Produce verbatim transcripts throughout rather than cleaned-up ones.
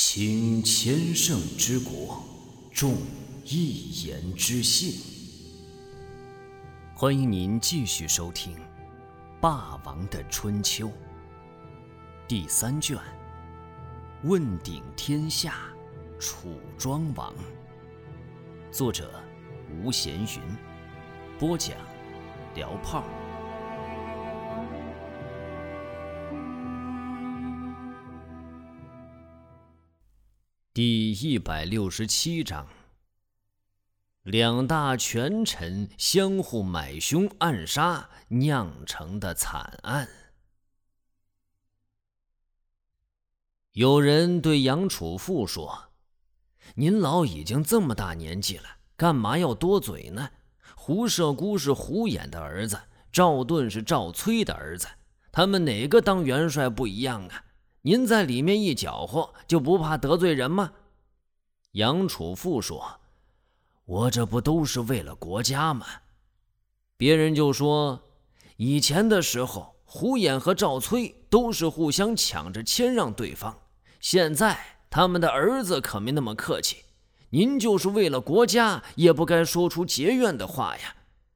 倾千乘之国，重一言之信。欢迎您继续收听《霸王的春秋》第三卷，问鼎天下，楚庄王。作者吴闲云，播讲辽炮。第一百六十七章，两大权臣相互买凶暗杀酿成的惨案。有人对杨楚富说：“您老已经这么大年纪了，干嘛要多嘴呢？胡射姑是胡衍的儿子，赵盾是赵崔的儿子，他们哪个当元帅不一样啊？您在里面一搅和，就不怕得罪人吗？”杨楚富说：“我这不都是为了国家吗？”别人就说：“以前的时候，胡衍和赵崔都是互相抢着谦让对方，现在他们的儿子可没那么客气，您就是为了国家，也不该说出结怨的话呀。”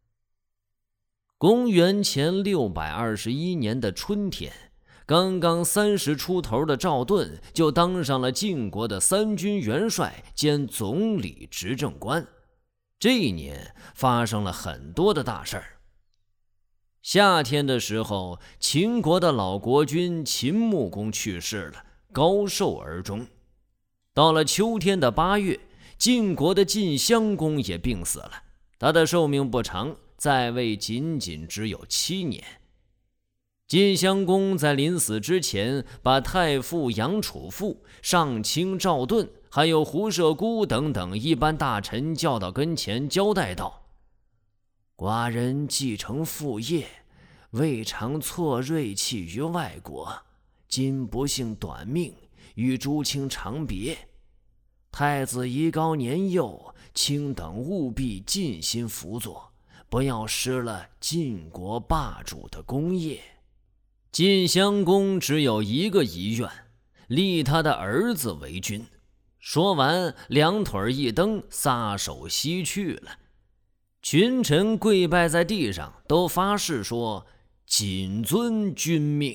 公元前六百二十一年的春天，刚刚三十出头的赵盾就当上了晋国的三军元帅兼总理执政官。这一年发生了很多的大事儿。夏天的时候，秦国的老国君秦穆公去世了，高寿而终。到了秋天的八月，晋国的晋襄公也病死了，他的寿命不长，在位仅仅只有七年。晋襄公在临死之前，把太傅杨楚富、上卿赵盾还有胡射姑等等一般大臣叫到跟前，交代道：“寡人继承父业，未尝错锐弃于外国，今不幸短命，与诸卿长别。太子宜高年幼，卿等务必尽心辅佐，不要失了晋国霸主的功业。”晋襄公只有一个遗愿，立他的儿子为君。说完，两腿一蹬，撒手西去了。群臣跪拜在地上，都发誓说：“谨遵君命。”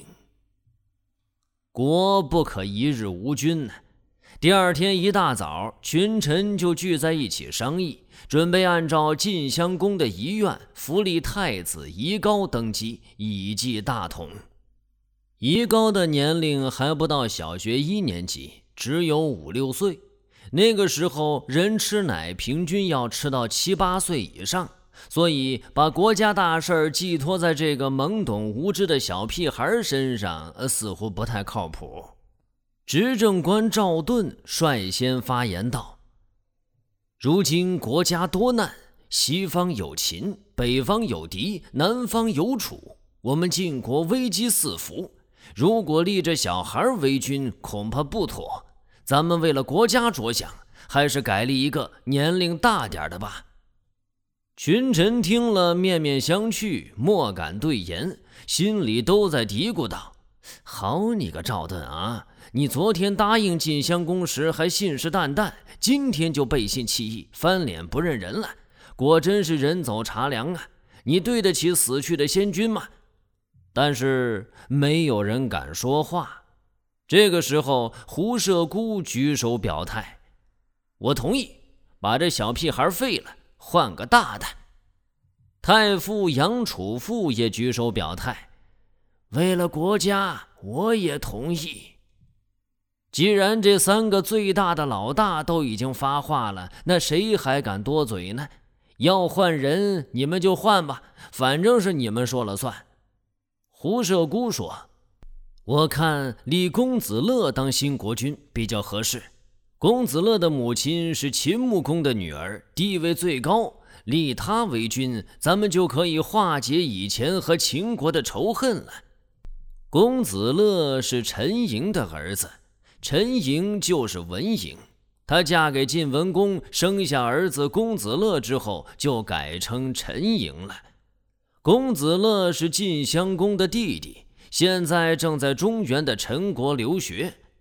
国不可一日无君呢。第二天一大早，群臣就聚在一起商议，准备按照晋襄公的遗愿，扶立太子宜高登基，以继大统。宜高的年龄还不到小学一年级，只有五六岁。那个时候人吃奶平均要吃到七八岁以上，所以把国家大事寄托在这个懵懂无知的小屁孩身上，呃、似乎不太靠谱。执政官赵盾率先发言道：“如今国家多难，西方有秦，北方有敌，南方有楚，我们晋国危机四伏。如果立着小孩为君，恐怕不妥。咱们为了国家着想，还是改立一个年龄大点的吧。”群臣听了面面相觑，莫敢对言，心里都在嘀咕道：“好你个赵盾啊！你昨天答应晋襄公时还信誓旦旦，今天就背信弃义，翻脸不认人了，果真是人走茶凉啊！你对得起死去的先君吗？”但是没有人敢说话。这个时候，胡射姑举手表态：“我同意，把这小屁孩废了，换个大的。”太傅杨楚富也举手表态：“为了国家，我也同意。”既然这三个最大的老大都已经发话了，那谁还敢多嘴呢？要换人，你们就换吧，反正是你们说了算。胡射姑说：“我看立公子乐当新国君比较合适。公子乐的母亲是秦穆公的女儿，地位最高，立他为君，咱们就可以化解以前和秦国的仇恨了。”公子乐是陈盈的儿子，陈盈就是文嬴，她嫁给晋文公，生下儿子公子乐之后，就改称陈盈了。公子乐是晋襄公的弟弟，现在正在中原的陈国留学。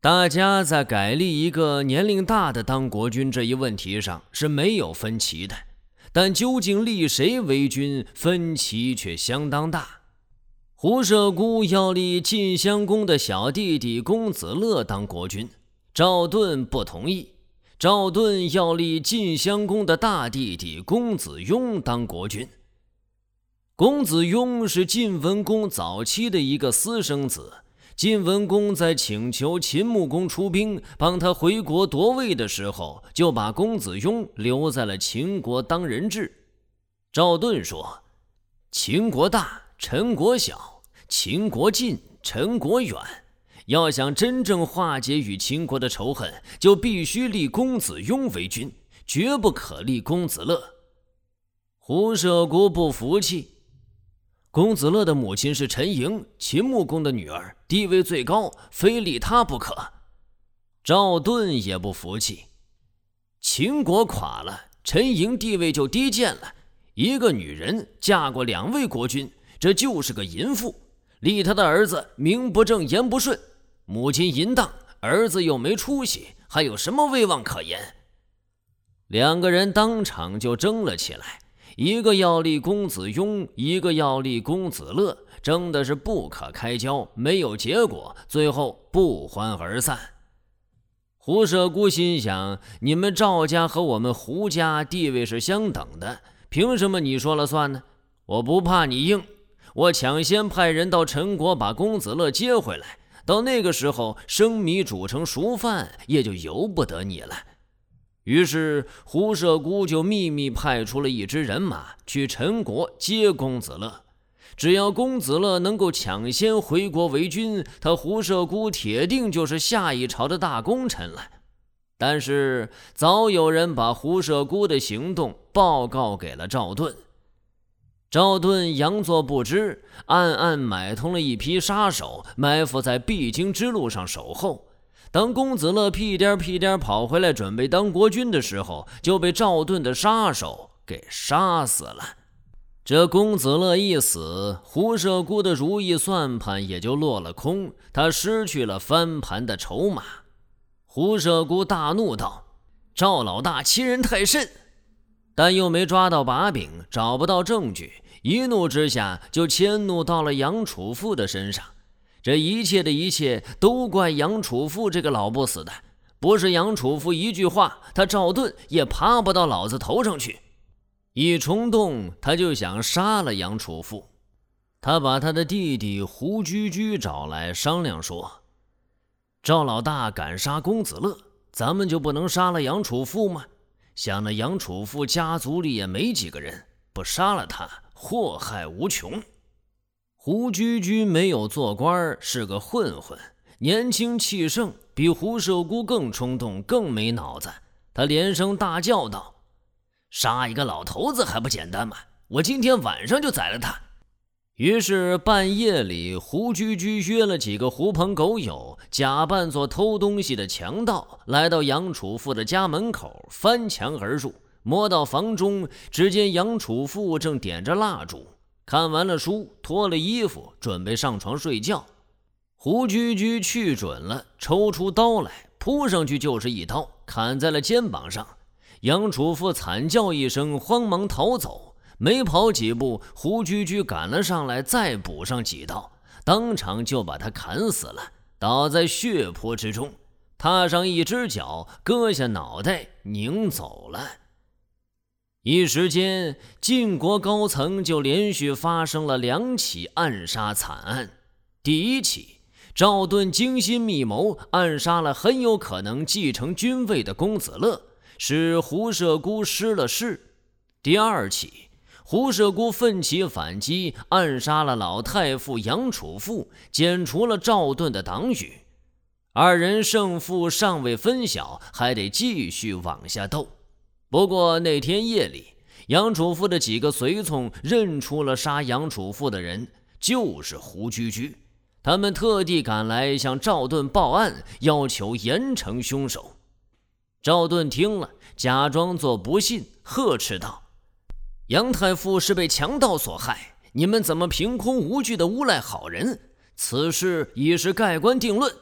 大家在改立一个年龄大的当国君这一问题上是没有分歧的，但究竟立谁为君，分歧却相当大。胡舍姑要立晋襄公的小弟弟公子乐当国君，赵盾不同意。赵盾要立晋襄公的大弟弟公子雍当国君。公子雍是晋文公早期的一个私生子，晋文公在请求秦穆公出兵帮他回国夺位的时候，就把公子雍留在了秦国当人质。赵盾说：秦国大，陈国小，秦国近，陈国远，要想真正化解与秦国的仇恨，就必须立公子雍为君，绝不可立公子乐。胡舍姑不服气，公子乐的母亲是陈莹，秦穆公的女儿，地位最高，非立她不可。赵盾也不服气，秦国垮了，陈莹地位就低贱了，一个女人嫁过两位国君，这就是个淫妇，立他的儿子名不正言不顺，母亲淫荡，儿子又没出息，还有什么威望可言？两个人当场就争了起来，一个要立公子雍，一个要立公子乐，争的是不可开交，没有结果，最后不欢而散。胡舍姑心想，你们赵家和我们胡家地位是相等的，凭什么你说了算呢？我不怕你硬，我抢先派人到陈国把公子乐接回来，到那个时候生米煮成熟饭，也就由不得你了。于是胡舍姑就秘密派出了一支人马去陈国接公子乐，只要公子乐能够抢先回国为君，他胡舍姑铁定就是下一朝的大功臣了。但是早有人把胡舍姑的行动报告给了赵盾，赵盾佯作不知，暗暗买通了一批杀手，埋伏在必经之路上守候。当公子乐屁颠屁颠跑回来准备当国君的时候，就被赵盾的杀手给杀死了。这公子乐一死，胡舍姑的如意算盘也就落了空，他失去了翻盘的筹码。胡舍姑大怒道：赵老大欺人太甚！但又没抓到把柄，找不到证据，一怒之下就迁怒到了杨楚父的身上。这一切的一切都怪杨楚父这个老不死的，不是杨楚父一句话，他赵盾也爬不到老子头上去。一冲动，他就想杀了杨楚父。他把他的弟弟胡居居找来商量说：赵老大敢杀公子乐，咱们就不能杀了杨楚父吗？想那杨楚父家族里也没几个人，不杀了他，祸害无穷。胡居居没有做官，是个混混，年轻气盛，比胡舍姑更冲动，更没脑子。他连声大叫道：杀一个老头子还不简单吗？我今天晚上就宰了他。于是半夜里，胡居居约了几个狐朋狗友，假扮作偷东西的强盗，来到杨楚父的家门口，翻墙而入，摸到房中，只见杨楚父正点着蜡烛，看完了书，脱了衣服，准备上床睡觉。胡居居去准了，抽出刀来，扑上去就是一刀，砍在了肩膀上。杨楚父惨叫一声，慌忙逃走，没跑几步，胡居居赶了上来，再补上几刀，当场就把他砍死了，倒在血泊之中，踏上一只脚，割下脑袋，拧走了。一时间，晋国高层就连续发生了两起暗杀惨案。第一起，赵盾精心密谋，暗杀了很有可能继承君位的公子乐，使胡舍姑失了势。第二起，胡舍姑奋起反击，暗杀了老太傅杨楚父，剪除了赵盾的党羽。二人胜负尚未分晓，还得继续往下斗。不过那天夜里，杨楚父的几个随从认出了杀杨楚父的人，就是胡居居。他们特地赶来向赵盾报案，要求严惩凶手。赵盾听了，假装作不信，呵斥道：杨太傅是被强盗所害，你们怎么凭空无据地诬赖好人？此事已是盖棺定论。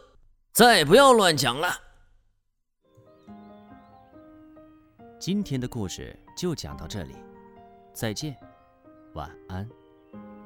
再不要乱讲了。 今天的故事就讲到这里，再见，晚安。